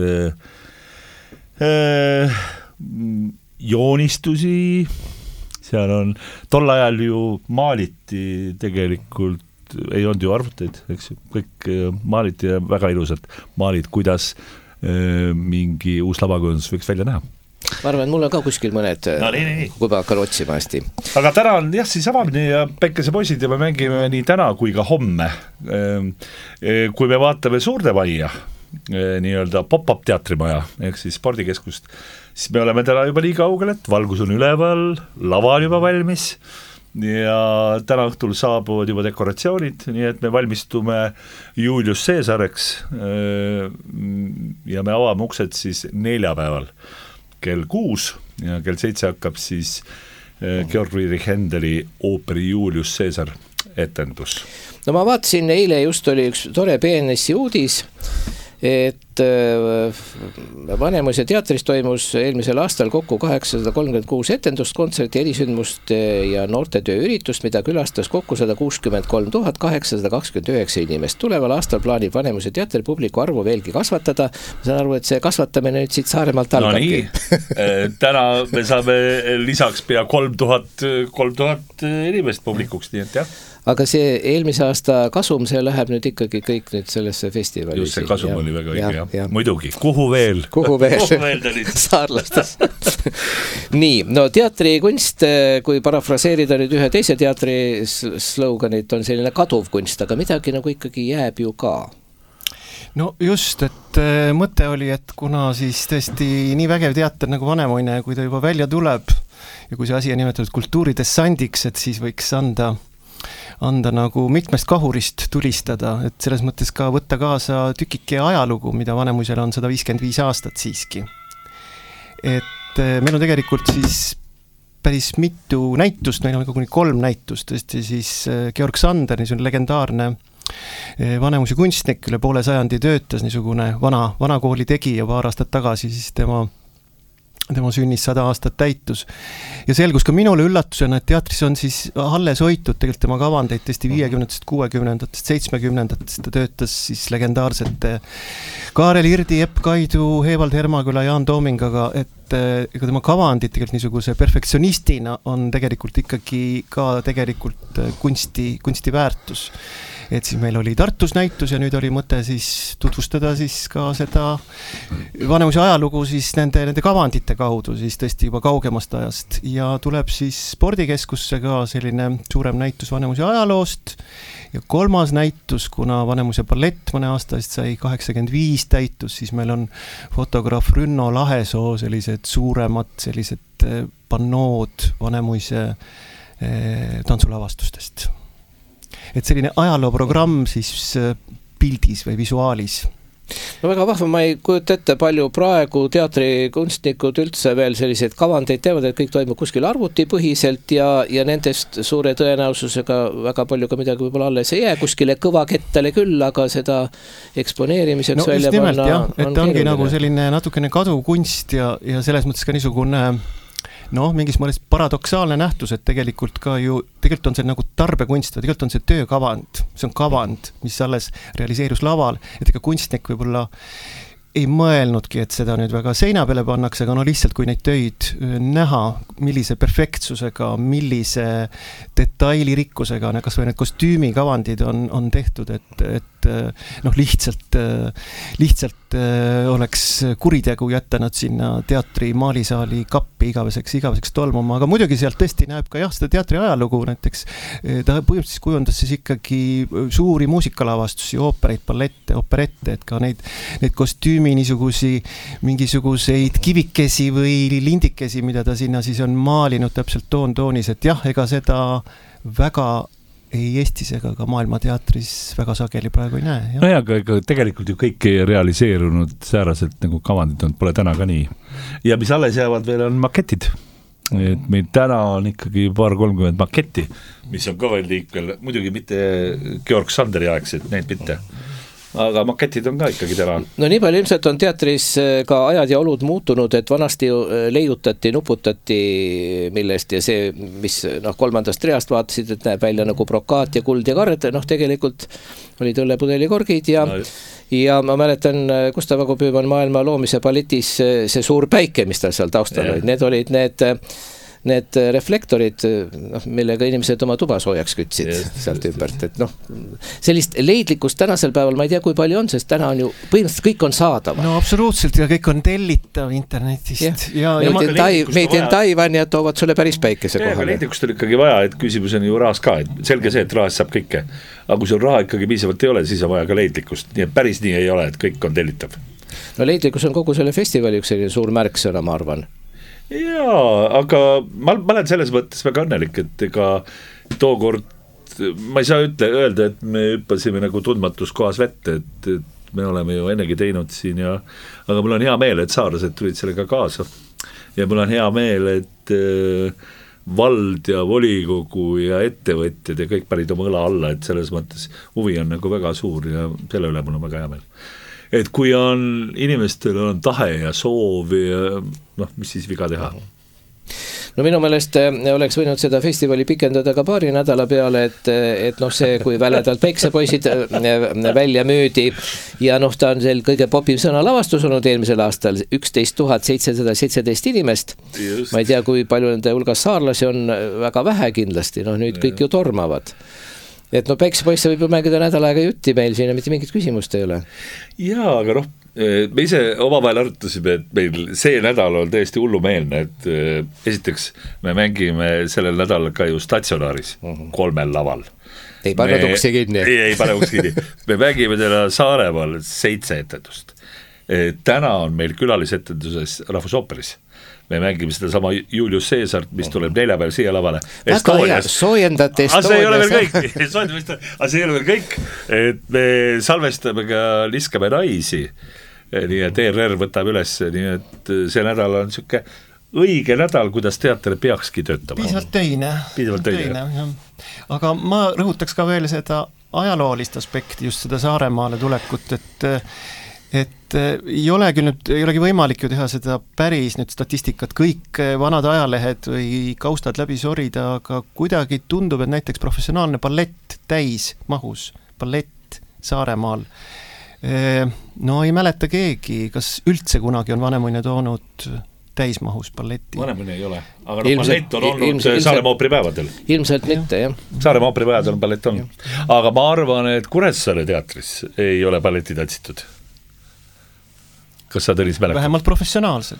äh, joonistusi. Seal on, tol ajal ju maaliti tegelikult, ei olnud ju arvuteid, eks ju, kõik maaliti ja väga ilusad maalid, kuidas äh, mingi uus lavakujundus võiks välja näha. Ma arvan, mul on ka kuskil mõned, no, nii, nii. Kui ma hakkan otsima hästi. Aga täna on jah, siis avamine ja Päikesepoisid ja me mängime nii täna kui ka homme. Kui me vaatame Suurde Majja, nii-öelda pop-up teatrimaja, ehk siis spordikeskust, siis me oleme täna juba nii kaugel, et valgus on üleval, lava on juba valmis ja täna õhtul saabuvad juba dekoratsioonid, nii et me valmistume Julius Caesareks ja me avame uksed siis neljapäeval kell kuus ja kell seitse hakkab siis Georg Friedrich Händeli ooperi Julius Caesar etendus. No ma vaatasin, eile just oli üks tore B N S-i uudis, et Vanemuise teatris toimus eelmisel aastal kokku kaheksasada kolmkümmend kuus etendust, kontserti, erisündmust ja noortetöö üritust, mida külastas kokku sada kuuskümmend kolm tuhat kaheksasada kakskümmend üheksa inimest. Tuleval aastal plaanib Vanemuise teatri publiku arvu veelgi kasvatada. Ma saan aru, et see kasvatamine nüüd siit Saaremaalt algabki. No nii, täna me saame lisaks pea kolm tuhat inimest publikuks, nii et jah. Aga see eelmise aasta kasum, see läheb nüüd ikkagi kõik nüüd sellesse festivali. Just see kasum ja, oli väga õige, jah. Ja. Muidugi, kuhu veel? Kuhu veel? Kuhu veel Saarlastes. Nii, no teatrikunst, kui parafraseerida nüüd ühe teise teatri sloganit, on selline kaduv kunst, aga midagi nagu ikkagi jääb ju ka. No just, et mõte oli, et kuna siis tõesti nii vägev teater nagu Vanemuine, kui ta juba välja tuleb ja kui see asi on nimetatud kultuuridessandiks, et siis võiks anda anda nagu mitmest kahurist tulistada, et selles mõttes ka võtta kaasa tükike ajalugu, mida Vanemuisel on sada viiskümmend viis aastat siiski. Et meil on tegelikult siis päris mitu näitust, meil on kuni kolm näitust, tõesti siis Georg Sander, niisugune legendaarne Vanemuise kunstnik, üle poole sajandi töötas, niisugune vana, vana kooli tegi ja paar aastat tagasi siis tema tema sünnis sada aastat täitus. Ja selgus ka minule üllatusena, et teatris on siis alles hoitud tegelikult tema kavandeid tõesti viiekümnendatest, kuuekümnendatest, seitsmekümnendatest. Ta töötas siis legendaarsete Kaarel Irdi, Epp Kaidu, Evald Hermaküla, Jaan Toomingaga, et ega tema kavandid tegelikult niisuguse perfektsionistina on tegelikult ikkagi ka tegelikult kunsti, kunsti väärtus. Et siis meil oli Tartus näitus ja nüüd oli mõte siis tutvustada siis ka seda Vanemuise ajalugu siis nende, nende kavandite kaudu siis tõesti juba kaugemast ajast ja tuleb siis spordikeskusse ka selline suurem näitus Vanemuise ajaloost ja kolmas näitus, kuna Vanemuise ballett mõne aasta eest sai kaheksakümmend viis täitus, siis meil on fotograaf Rünno Lahesoo sellised suuremad sellised pannood Vanemuise tantsulavastustest. Et selline ajalooprogramm siis pildis või visuaalis. No väga vahva, ma ei kujuta ette palju praegu teatrikunstnikud üldse veel selliseid kavandeid teevad, et kõik toimub kuskil arvutipõhiselt ja, ja nendest suure tõenäosusega väga palju ka midagi võib-olla alles ei jää kuskile kõvakettale küll, aga seda eksponeerimiseks no, välja nimelt, panna jah, et on ongi nagu selline natukene kaduv kunst ja, ja selles mõttes ka niisugune noh, mingis mõnes paradoksaalne nähtus, et tegelikult ka ju, tegelikult on see nagu tarbekunst, tegelikult on see töökavand, see on kavand, mis alles realiseerus laval, et ega kunstnik võib-olla ei mõelnudki, et seda nüüd väga seina peale pannakse, aga no lihtsalt kui neid töid näha, millise perfektsusega, millise detailirikkusega, kas või need kostüümikavandid on, on tehtud, et, et noh, lihtsalt, lihtsalt oleks kuritegu jätta nad sinna teatri maalisaali kappi igaveseks, igaveseks tolmuma, aga muidugi sealt tõesti näeb ka jah, seda teatri ajalugu näiteks, ta põhimõtteliselt kujundas siis ikkagi suuri muusikalavastusi, oopereid, ballette, operette, et ka neid, neid kostüümi niisugusi, mingisuguseid kivikesi või lindikesi, mida ta sinna siis on maalinud täpselt toon-toonis, et jah, ega seda väga ei Eestis ega ka maailmateatris väga sageli praegu ei näe. Jah. No ja, aga tegelikult ju kõik ei realiseerunud sääraselt nagu kavandid on, pole täna ka nii. Ja mis alles jäävad veel on maketid. Et meil täna on ikkagi paar kolmkümmend maketti, mis on ka veel liikvel, muidugi mitte Georg Sanderi aegsed, need mitte. Aga maketid on ka ikkagi täna. No nii palju ilmselt on teatris ka ajad ja olud muutunud, et vanasti leiutati, nuputati millest ja see, mis noh, kolmandast reast vaatasid, et näeb välja nagu brokaat ja kuld ja kard, noh tegelikult olid õllepudelikorgid ja no, ja ma mäletan Gustav Ago Püüman maailma loomise balletis see suur päike, mis tal seal taustal olid, need olid need need reflektorid, noh, millega inimesed oma tuba soojaks kütsid yes, sealt ümbert, et noh, sellist leidlikkust tänasel päeval ma ei tea, kui palju on, sest täna on ju põhimõtteliselt kõik on saadav. No absoluutselt ja kõik on tellitav internetist. Ja, ja, ja meid on Taiwan ja toovad sulle päris päikese kohale. Aga leidlikkust on ikkagi vaja, et küsimus on ju rahas ka, et selge see, et rahas saab kõike, aga kui sul raha ikkagi piisavalt ei ole, siis on vaja ka leidlikkust, nii et päris nii ei ole, et kõik on tellitav. No leidlikkus on kogu selle festivali üks selline suur märksõna, ma arvan. Jaa, aga ma, ma olen selles mõttes väga õnnelik, et ega tookord, ma ei saa ütle, öelda, et me hüppasime nagu tundmatus kohas vette, et, et me oleme ju ennegi teinud siin ja, aga mul on hea meel, et saarlased tulid sellega kaasa ja mul on hea meel, et äh, vald ja volikogu ja ettevõtjad ja kõik panid oma õla alla, et selles mõttes huvi on nagu väga suur ja selle üle mul on väga hea meel. Et kui on inimestel on tahe ja soov ja noh, mis siis viga teha? No minu meelest oleks võinud seda festivali pikendada ka paari nädala peale, et, et noh see, kui väledalt päiksepoisid välja müüdi ja noh, ta on seal kõige popiv sõnalavastus olnud eelmisel aastal, üksteist tuhat seitsesada seitseteist inimest. Just. Ma ei tea, kui palju nende hulgas saarlasi on, väga vähe kindlasti, noh nüüd kõik ju tormavad. Et no päiksepoisse võib ju mängida nädal aega jutti meil, siin mitte mingit küsimust ei ole. Jaa, aga noh, me ise omavahel arutasime, et meil see nädal on täiesti hullumeelne, et esiteks me mängime sellel nädalal ka ju statsionaaris uh-huh. kolmel laval. Ei pane tuksi kinni. Ei, ei pane tuksi kinni. Me mängime täna Saaremaal seitse etendust. Täna on meil külalisetenduses Rahvusooperis. me mängime seda sama Julius Caesart, mis tuleb neljapäev siia lavale. Väga hea, soojendate Estonias. Aga see ei ole veel kõik, aga see ei ole veel kõik, et me salvestame ka Liskame naisi, nii et E R R võtab üles, nii et see nädal on siuke õige nädal, kuidas teater peakski töötama. Piisavalt töine. Piisavalt töine. Aga ma rõhutaks ka veel seda ajaloolist aspekti, just seda Saaremaale tulekut, et et ei ole küll nüüd, ei olegi võimalik ju teha seda päris nüüd statistikat, kõik vanad ajalehed või kaustad läbi sorida, aga kuidagi tundub, et näiteks professionaalne ballett täis mahus, ballett Saaremaal, no ei mäleta keegi, kas üldse kunagi on Vanemuine toonud täismahus balletti. Vanemuine ei ole, aga no ballett on olnud Saaremaa ooperipäevadel. Ilmselt mitte, jah. Saaremaa ooperipäevadel on ballett olnud. Aga ma arvan, et Kuressaare teatris ei ole balletti tantsitud. Kas sa Tõnis mäletad? Vähemalt professionaalsed.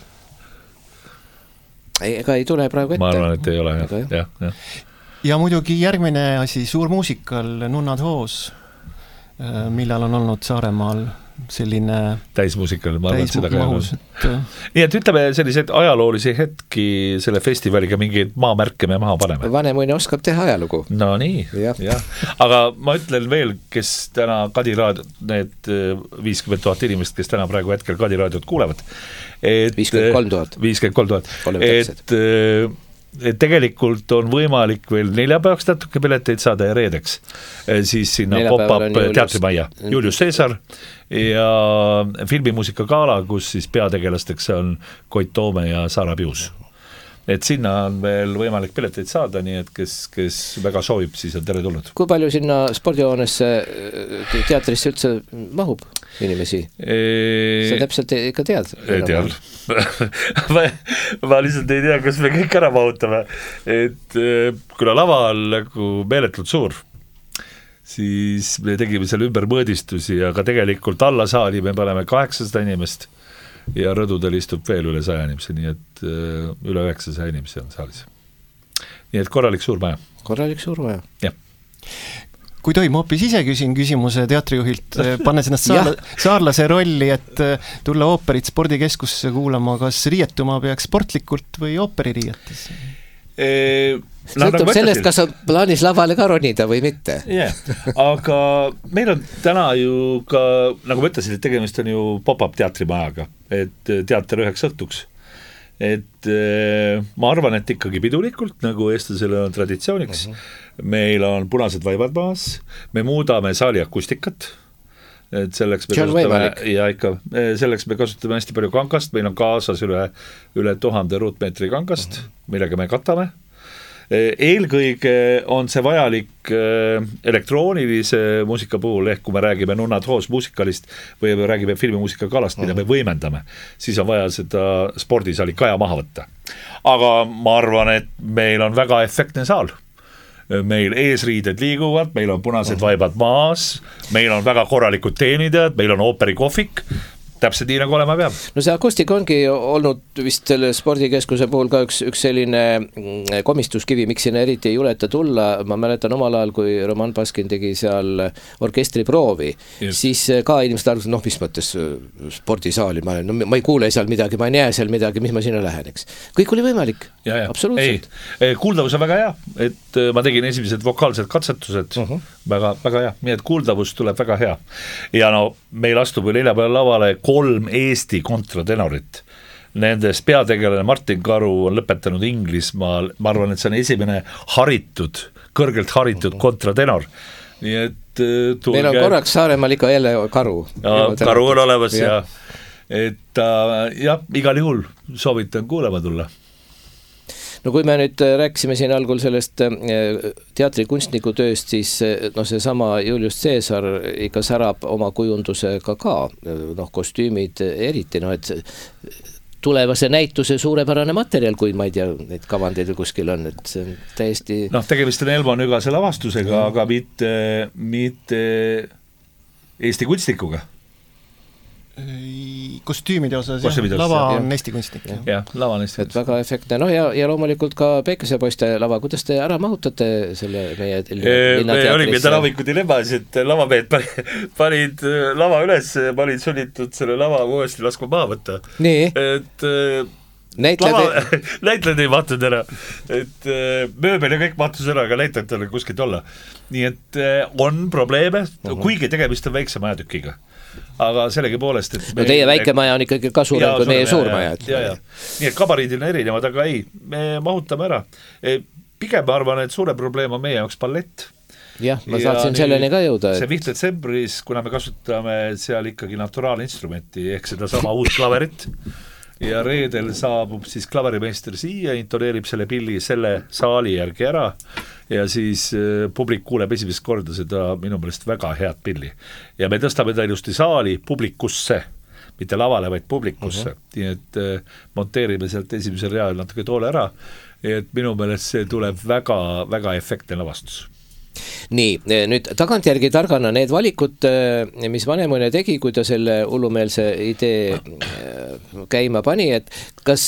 Ega ei tule praegu ette. Ma arvan, et ei ole. Jah, jah, jah. Ja muidugi järgmine asi, suur muusikal Nunnad hoos, millal on olnud Saaremaal selline täismuusikal, ma arvan, et seda ka mahus, et... nii et ütleme selliseid ajaloolisi hetki selle festivaliga mingeid maamärke me maha paneme. Vanemuine oskab teha ajalugu. No nii, jah. Ja. Aga ma ütlen veel, kes täna Kadi raadiot, need viiskümmend tuhat inimest, kes täna praegu hetkel Kadi raadiot kuulevad, et viiskümmend kolm tuhat. viiskümmend kolm tuhat. Et, et tegelikult on võimalik veel neljapäevaks natuke pileteid saada ja reedeks. Siis sinna pop-up teatrimajja. Julius Caesar ja filmimuusika gala, kus siis peategelasteks on Koit Toome ja Saara Pius. Et sinna on veel võimalik pileteid saada, nii et kes, kes väga soovib, siis on tere tulnud. Kui palju sinna spordihoonesse teatrisse üldse mahub inimesi? E... Sa täpselt ikka tead? Ei tead. ma, ma lihtsalt ei tea, kas me kõik ära mahutame. Et kuna lava on nagu meeletult suur, siis me tegime seal ümber mõõdistusi, aga tegelikult alla saali me paneme kaheksasada inimest ja rõdudel istub veel üle saja inimesi, nii et üle üheksasaja inimesi on saalis. Nii et korralik suur maja. Korralik suur maja. Jah. Kui tohib, ma hoopis ise küsin küsimuse teatrijuhilt, pannes ennast saarla, saarlase rolli, et tulla ooperit spordikeskusse kuulama, kas riietuma peaks sportlikult või oopeririietes? E... Sõltub sellest, kas on plaanis lavale ka ronida või mitte. Yeah. Aga meil on täna ju ka, nagu ma ütlesin, et tegemist on ju pop-up teatrimajaga, et teater üheks õhtuks. Et ma arvan, et ikkagi pidulikult, nagu eestlasele on traditsiooniks, uh-huh. Meil on punased vaibad maas, me muudame saali akustikat, et selleks me kasutame, ja ikka, selleks me kasutame hästi palju kankast, meil on kaasas üle, üle tuhande ruutmeetri kankast, uh-huh. Millega me katame. Eelkõige on see vajalik elektroonilise muusika puhul, ehk kui me räägime Nunnad hoos muusikalist või me räägime filmimuusika galast, mida me võimendame, siis on vaja seda spordisaali kaja maha võtta. Aga ma arvan, et meil on väga efektne saal. Meil eesriided liiguvad, meil on punased vaibad maas, meil on väga korralikud teenidajad, meil on ooperikohvik, täpselt nii nagu olema peab. No see akustik ongi olnud vist selle spordikeskuse puhul ka üks, üks selline komistuskivi, miks sinna eriti ei juleta tulla. Ma mäletan omal ajal, kui Roman Baskin tegi seal orkestriproovi, yes. Siis ka inimesed arvasid, noh, mis mõttes spordisaali, ma, no, ma ei kuule seal midagi, ma ei näe seal midagi, mis ma sinna lähen, eks. Kõik oli võimalik, ja, ja. Absoluutselt. Ei, kuuldavus on väga hea, et ma tegin esimesed vokaalsed katsetused, uh-huh. väga, väga hea, nii et kuuldavus tuleb väga hea. Ja no meil astub ju neljapäeval lavale kolm Eesti kontratenorit. Nendes peategelane Martin Karu on lõpetanud Inglismaal, ma arvan, et see on esimene haritud, kõrgelt haritud kontratenor. Nii et tulge... Meil on korraks Saaremaal ikka jälle Karu. Ja, Karu on olemas ja, ja et jah, igal juhul soovitan kuulema tulla. No kui me nüüd rääkisime siin algul sellest teatrikunstniku tööst, siis no see sama Julius Caesar ikka särab oma kujundusega ka, noh kostüümid eriti, no et tulevase näituse suurepärane materjal, kui ma ei tea, neid kavandeid kuskil on, et see on täiesti... Noh, tegemist on Elmo Nügase lavastusega, mm. aga mitte, mitte Eesti kunstnikuga. Kostüümide osas, Kostüümide jah, lava osas, on Eesti kunstnik. Jah, ja, lava on Eesti kunstnik. Et väga efektne, no ja, ja loomulikult ka Päikesepoiste lava, kuidas te ära mahutate selle meie linnateatris? Me olime tänaviku dilemmas, et lavamehed panid lava üles ja panid sunnitud selle lava uuesti laskma maha võtta. Nii? Et näitlejad näitlejad ei mahtunud ära, et mööbel ja kõik mahtus ära, aga näitlejad oli kuskilt olla. Nii et on probleeme, uh-huh. kuigi tegemist on väikse majatükiga. Aga sellegi poolest, et no teie väike maja on ikkagi ka suurem kui meie suur maja. Ja, ja. Nii et kabariidil on erinevad, aga ei, me mahutame ära. Pigem ma arvan, et suure probleem on meie jaoks ballett. Jah, ma saatsin ja selleni ka jõuda. See viht detsembris, kuna me kasutame seal ikkagi naturaalinstrumenti, ehk seda sama uut klaverit, ja reedel saabub siis klaverimeister siia, intoneerib selle pilli selle saali järgi ära, ja siis publik kuuleb esimest korda seda minu meelest väga head pilli. Ja me tõstame ta ilusti saali publikusse, mitte lavale, vaid publikusse. Uh-huh. Nii et monteerime sealt esimesel real natuke toole ära, et minu meelest see tuleb väga, väga efektne lavastus. Nii, nüüd tagantjärgi targana need valikud, mis Vanemuine tegi, kui ta selle hullumeelse idee käima pani, et kas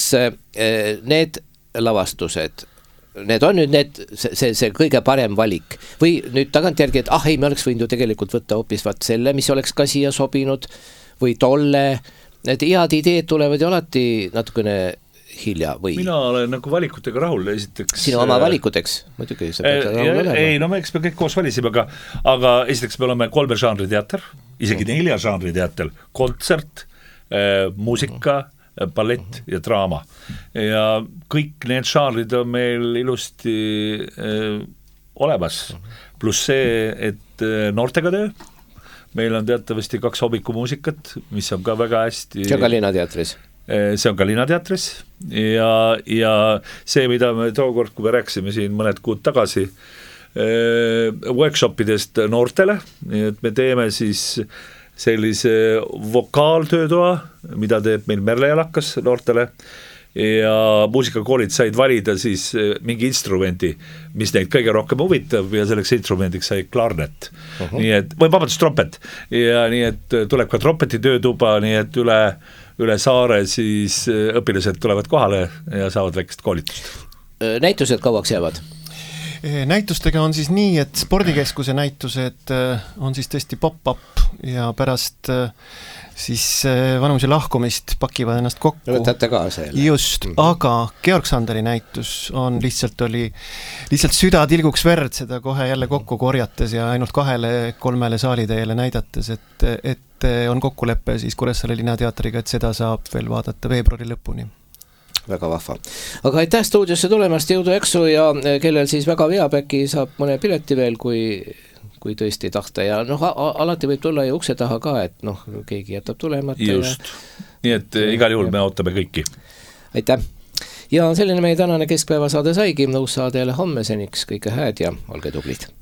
need lavastused, need on nüüd need, see, see kõige parem valik või nüüd tagantjärgi, et ah ei, me oleks võinud ju tegelikult võtta hoopis vaat selle, mis oleks ka siia sobinud või tolle, need head ideed tulevad ju alati natukene hilja või? Mina olen nagu valikutega rahul, esiteks sinu oma valikuteks, muidugi sa pead rahul olema. Ei, no me eks me kõik koos valisime, aga, aga esiteks me oleme kolme žanri teater, isegi nelja žanri teater, kontsert, äh, muusika, ballett ja draama. Ja kõik need žanrid on meil ilusti äh, olemas, pluss see, et äh, noortega töö, meil on teatavasti kaks hommikumuusikat, mis on ka väga hästi see on ka Linnateatris see on ka Linnateatris ja, ja see, mida me tookord, kui me rääksime siin mõned kuud tagasi äh, workshopidest noortele, et me teeme siis sellise vokaaltöötoa, mida teeb meil Merle Jalakas noortele ja muusikakoolid said valida siis mingi instrumenti, mis neid kõige rohkem huvitab ja selleks instrumendiks sai klarnet. Uh-huh. Nii et, või vabandust, trompet ja nii et tuleb ka trompeti töötuba, nii et üle üle saare siis õpilased tulevad kohale ja saavad väikest koolitust. Näitused kauaks jäävad? Näitustega on siis nii, et spordikeskuse näitused on siis tõesti pop-up ja pärast siis Vanemuise lahkumist pakivad ennast kokku. Võtate kaasa jälle. Just, mm-hmm. aga Georg Sanderi näitus on lihtsalt oli, lihtsalt süda tilguks verd seda kohe jälle kokku korjates ja ainult kahele, kolmele saalitäiele näidates, et, et on kokkuleppe siis Kuressaare Linnateatriga, et seda saab veel vaadata veebruari lõpuni. Väga vahva. Aga aitäh stuudiosse tulemast, jõudu eksu ja kellel siis väga veab, äkki saab mõne pileti veel, kui kui tõesti tahta ja noh, alati võib tulla ju ukse taha ka, et noh, keegi jätab tulemata. Just, ja... nii et igal juhul me ootame kõiki. Aitäh! Ja selline meie tänane keskpäeva saade saigi, uus saade jälle homme, seniks kõike hääd ja olge tublid!